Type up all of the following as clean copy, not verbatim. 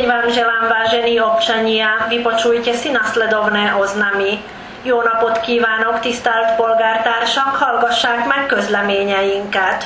Deň vám želám, vážení občania, vypočujte si nasledovné oznamy. Jó napot kívánok, tisztelt polgártársak, hallgassák meg közleményeinket.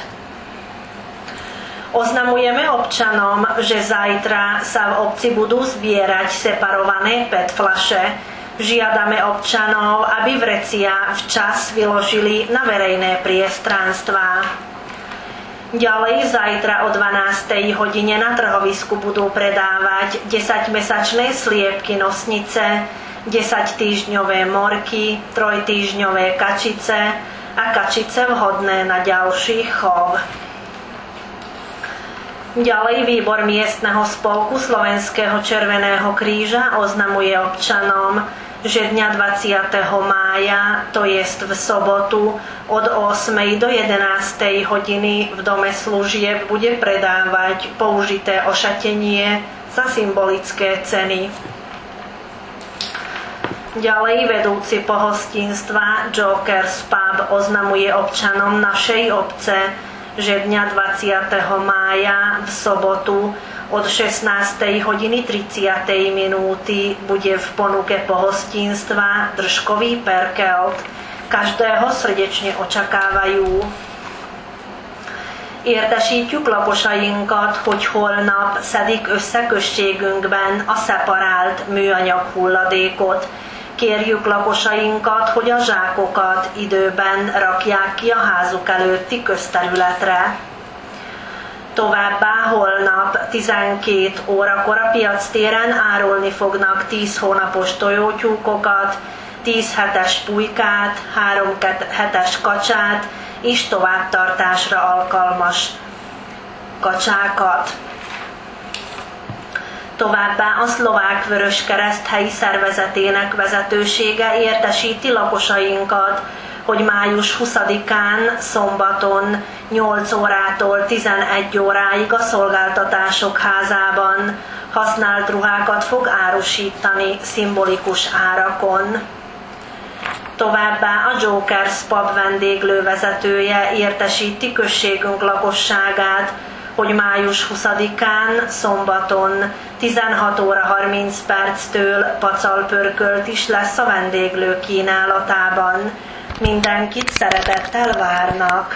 Oznamujeme občanom, že zajtra sa v obci budú zbierať separované PET fľaše. Žiadame občanov, aby vrecia včas vyložili na verejné priestranstvá. Ďalej zajtra o 12. hodine na trhovisku budú predávať 10-mesačné sliepky nosnice, 10-týždňové morky, 3-týždňové kačice a kačice vhodné na ďalší chov. Ďalej výbor miestneho spolku Slovenského červeného kríža oznamuje občanom, že dňa 20. mája, to jest v sobotu, od 8. do 11. hodiny v dome služieb bude predávať použité ošatenie za symbolické ceny. Ďalej vedúci pohostinstva Jokers Pub oznamuje občanom našej obce, že dňa 20. mája v sobotu od 16:30 bude v ponuke pohostinstva držkový perkelt. Každého srdečne očakávajú. Értesítjük lakosainkat, hogy holnap szedik össze községünkben a szeparált műanyag hulladékot. Kérjük lakosainkat, hogy a zsákokat időben rakják ki a házuk előtti közterületre. Továbbá holnap 12 órakor a piactéren árulni fognak 10 hónapos tojótyúkokat, 10 hetes pulykát, 3 hetes kacsát és továbbtartásra alkalmas kacsákat. Továbbá a Szlovák Vöröskereszt helyi szervezetének vezetősége értesíti lakosainkat, hogy május 20-án szombaton 8 órától 11 óráig a Szolgáltatások Házában használt ruhákat fog árusítani szimbolikus árakon. Továbbá a Jokers Pub vendéglővezetője értesíti községünk lakosságát, hogy május 20-án szombaton 16 óra 30 perctől pacalpörkölt is lesz a vendéglő kínálatában. Mindenkit szeretettel várnak!